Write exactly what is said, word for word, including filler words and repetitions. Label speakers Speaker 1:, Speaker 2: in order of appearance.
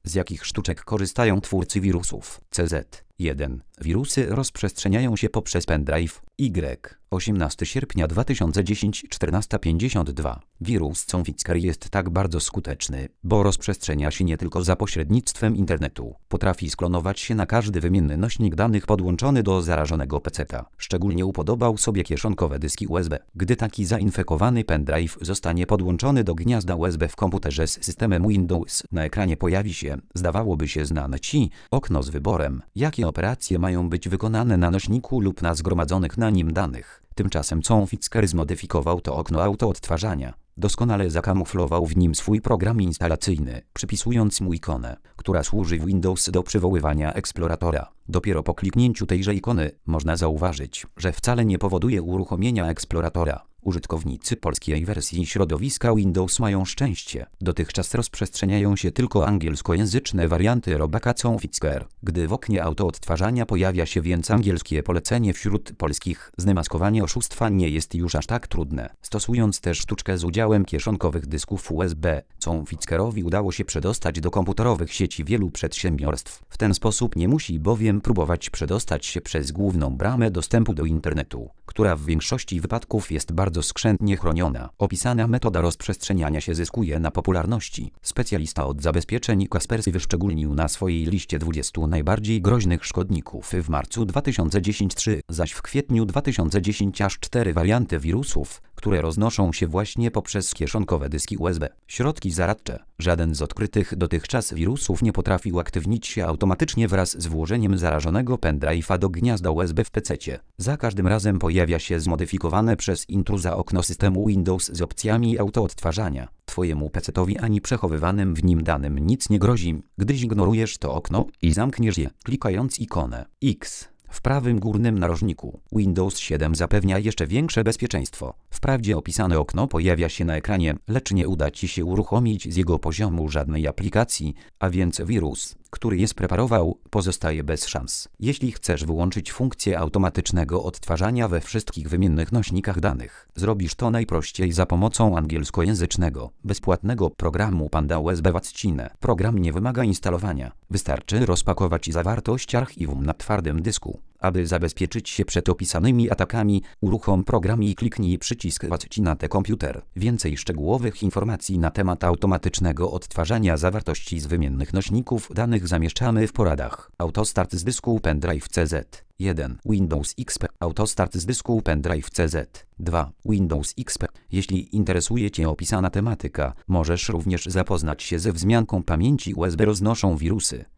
Speaker 1: Z jakich sztuczek korzystają twórcy wirusów? C Z jeden. Wirusy rozprzestrzeniają się poprzez pendrive. Y. osiemnastego sierpnia dwa tysiące dziesiątego czternaście pięćdziesiąt dwa. Wirus Comfitzker jest tak bardzo skuteczny, bo rozprzestrzenia się nie tylko za pośrednictwem internetu. Potrafi sklonować się na każdy wymienny nośnik danych podłączony do zarażonego peceta. Szczególnie upodobał sobie kieszonkowe dyski U S B. Gdy taki zainfekowany pendrive zostanie podłączony do gniazda U S B w komputerze z systemem Windows, na ekranie pojawi się, zdawałoby się znane ci, okno z wyborem, jakie operacje mają być wykonane na nośniku lub na zgromadzonych na nim danych. Tymczasem Comfitzker zmodyfikował to okno autoodtwarzania. Doskonale zakamuflował w nim swój program instalacyjny, przypisując mu ikonę, która służy w Windows do przywoływania eksploratora. Dopiero po kliknięciu tejże ikony można zauważyć, że wcale nie powoduje uruchomienia eksploratora. Użytkownicy polskiej wersji środowiska Windows mają szczęście. Dotychczas rozprzestrzeniają się tylko angielskojęzyczne warianty robaka Comfitzker. Gdy w oknie autoodtwarzania pojawia się więc angielskie polecenie wśród polskich, zdemaskowanie oszustwa nie jest już aż tak trudne. Stosując też sztuczkę z udziałem kieszonkowych dysków U S B, Comfitzkerowi udało się przedostać do komputerowych sieci wielu przedsiębiorstw. W ten sposób nie musi bowiem próbować przedostać się przez główną bramę dostępu do internetu, która w większości wypadków jest bardzo skrzętnie chroniona. Opisana metoda rozprzestrzeniania się zyskuje na popularności. Specjalista od zabezpieczeń Kaspersky wyszczególnił na swojej liście dwudziestu najbardziej groźnych szkodników w marcu dwa tysiące dziesiątego trzy, zaś w kwietniu dwa tysiące dziesiątego aż cztery warianty wirusów, które roznoszą się właśnie poprzez kieszonkowe dyski U S B. Środki zaradcze. Żaden z odkrytych dotychczas wirusów nie potrafił uaktywnić się automatycznie wraz z włożeniem zarażonego pendrive'a do gniazda U S B w pececie. Za każdym razem pojawia się zmodyfikowane przez intruza okno systemu Windows z opcjami autoodtwarzania. Twojemu pecetowi ani przechowywanym w nim danym nic nie grozi, gdy zignorujesz to okno i zamkniesz je, klikając ikonę X w prawym górnym narożniku. Windows siedem zapewnia jeszcze większe bezpieczeństwo. Wprawdzie opisane okno pojawia się na ekranie, lecz nie uda Ci się uruchomić z jego poziomu żadnej aplikacji, a więc wirus, który je spreparował, pozostaje bez szans. Jeśli chcesz wyłączyć funkcję automatycznego odtwarzania we wszystkich wymiennych nośnikach danych, zrobisz to najprościej za pomocą angielskojęzycznego, bezpłatnego programu Panda U S B Waccinę. Program nie wymaga instalowania. Wystarczy rozpakować zawartość archiwum na twardym dysku. Aby zabezpieczyć się przed opisanymi atakami, uruchom program i kliknij przycisk Waccina te komputer. Więcej szczegółowych informacji na temat automatycznego odtwarzania zawartości z wymiennych nośników danych zamieszczamy w poradach. Autostart z dysku pendrive C Z jeden. Windows X P. Autostart z dysku pendrive C Z dwa. Windows X P. Jeśli interesuje Cię opisana tematyka, możesz również zapoznać się ze wzmianką pamięci U S B roznoszą wirusy.